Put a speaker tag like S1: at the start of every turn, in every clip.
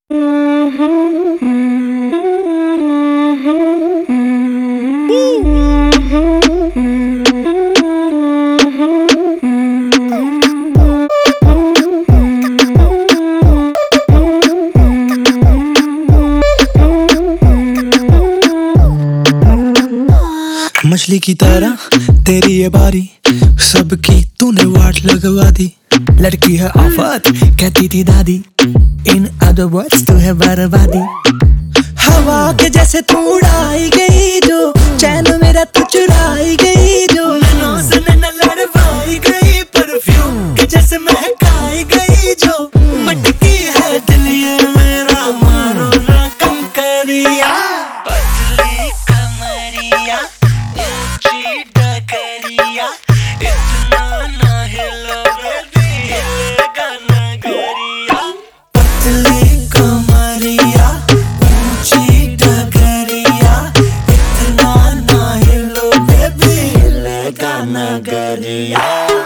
S1: मछली की तरह तेरी ये बारी, सबकी तूने वाट लगवा दी। लड़की है आफत कहती थी दादी, इन अदर वर्ड्स तू है बर्बादी। हवा के जैसे तू उड़ाई गई जो, चैन मेरा तू चुराई गई जो, नैनों से नैना लड़वाई गई, परफ्यूम के जैसे महकाई गई जो। मटकी है दिल ये मेरा, मारो ना कम करिया। पतली कमरिया ऊंची डगरिया, इतना ना हिलो बेबी, हिलेगा नगरिया। पतली कमरिया ऊंची डगरिया, इतना ना हिलो बेबी, हिलेगा नगरिया।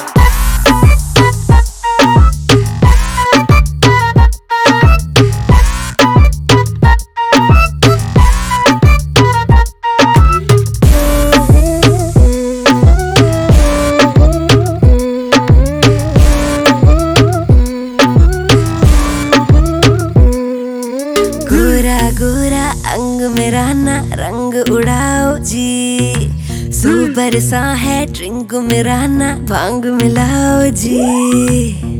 S2: गोरा अंग मेरा ना रंग उड़ाओ जी, सुपर सा है ड्रिंक मेरा ना भांग मिलाओ जी।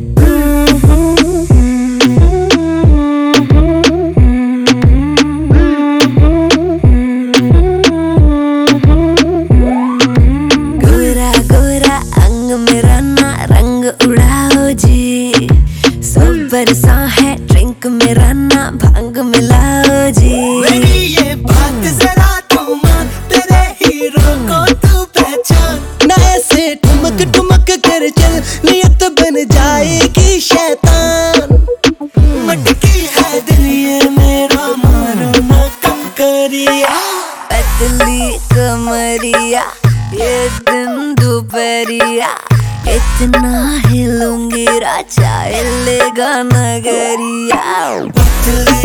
S2: गोरा अंग मेरा ना रंग उड़ाओ जी, सुपर सा है ड्रिंक मेरा ना भांग मिलाओ जी।
S1: मेरी ये बात जरा तू मान, तेरे हीरो को तू पहचान। ना ऐसे ठुमक ठुमक कर चल, नियत बन जाएगी शैतान। मटकी है दिल ये मेरा, मारो ना कम करिया।
S2: पतली कमरिया ये दिन दोपहरिया, इतना हिलूंगी राजा हिलेगा नगरिया।
S1: पतली